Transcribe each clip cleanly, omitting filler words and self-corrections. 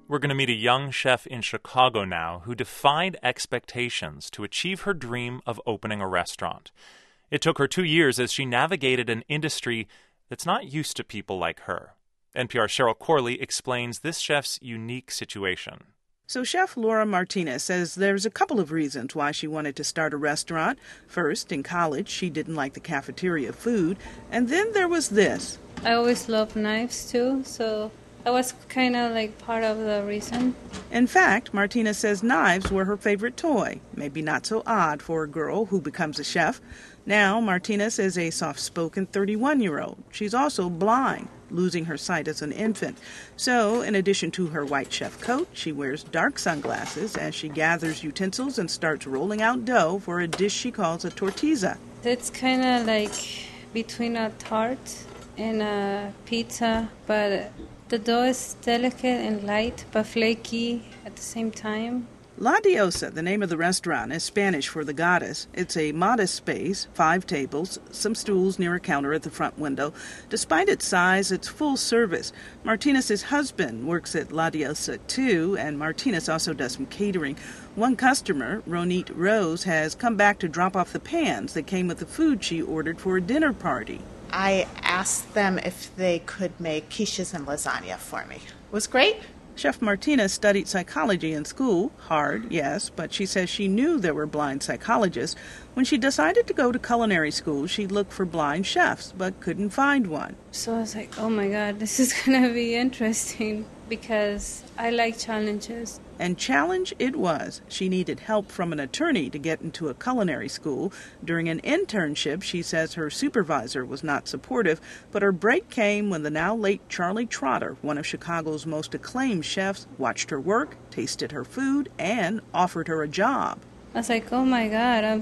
We're going to meet a young chef in Chicago now who defied expectations to achieve her dream of opening a restaurant. It took her 2 years as she navigated an industry that's not used to people like her. NPR's Cheryl Corley explains this chef's unique situation. So Chef Laura Martinez says there's a couple of reasons why she wanted to start a restaurant. First, in college, she didn't like the cafeteria food. And then there was this. I always loved knives, too, so that was kind of like part of the reason. In fact, Martinez says knives were her favorite toy. Maybe not so odd for a girl who becomes a chef. Now, Martinez is a soft-spoken 31-year-old. She's also blind, losing her sight as an infant. So, in addition to her white chef coat, she wears dark sunglasses as she gathers utensils and starts rolling out dough for a dish she calls a tortilla. It's kind of like between a tart and a pizza, but the dough is delicate and light, but flaky at the same time. La Diosa, the name of the restaurant, is Spanish for the goddess. It's a modest space, 5 tables, some stools near a counter at the front window. Despite its size, it's full service. Martinez's husband works at La Diosa too, and Martinez also does some catering. One customer, Ronit Rose, has come back to drop off the pans that came with the food she ordered for a dinner party. I asked them if they could make quiches and lasagna for me. It was great. Chef Martinez studied psychology in school. Hard, yes, but she says she knew there were blind psychologists. When she decided to go to culinary school, she looked for blind chefs, but couldn't find one. So I was like, oh my God, this is going to be interesting because I like challenges. And challenge it was. She needed help from an attorney to get into a culinary school. During an internship, she says her supervisor was not supportive, but her break came when the now late Charlie Trotter, one of Chicago's most acclaimed chefs, watched her work, tasted her food, and offered her a job. I was like, oh my God, I'm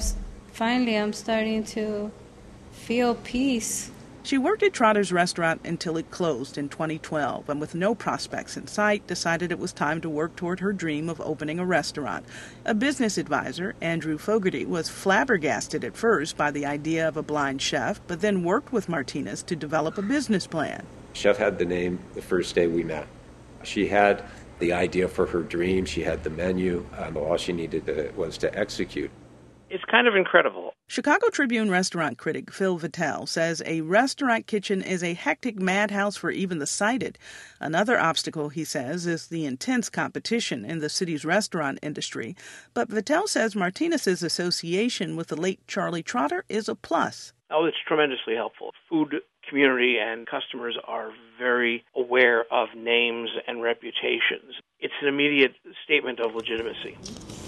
starting to feel peace. She worked at Trotter's restaurant until it closed in 2012, and with no prospects in sight, decided it was time to work toward her dream of opening a restaurant. A business advisor, Andrew Fogarty, was flabbergasted at first by the idea of a blind chef, but then worked with Martinez to develop a business plan. Chef had the name the first day we met. She had the idea for her dream. She had the menu. All she needed was to execute. It's kind of incredible. Chicago Tribune restaurant critic Phil Vitale says a restaurant kitchen is a hectic madhouse for even the sighted. Another obstacle, he says, is the intense competition in the city's restaurant industry. But Vitale says Martinez's association with the late Charlie Trotter is a plus. Oh, it's tremendously helpful. Food community and customers are very aware of names and reputations. It's an immediate statement of legitimacy.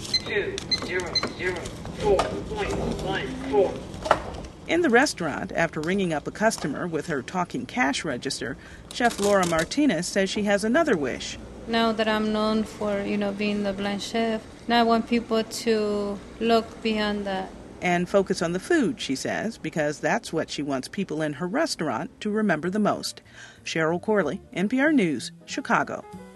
200.14. In the restaurant, after ringing up a customer with her talking cash register, Chef Laura Martinez says she has another wish. Now that I'm known for, being the blind chef, now I want people to look beyond that. And focus on the food, she says, because that's what she wants people in her restaurant to remember the most. Cheryl Corley, NPR News, Chicago.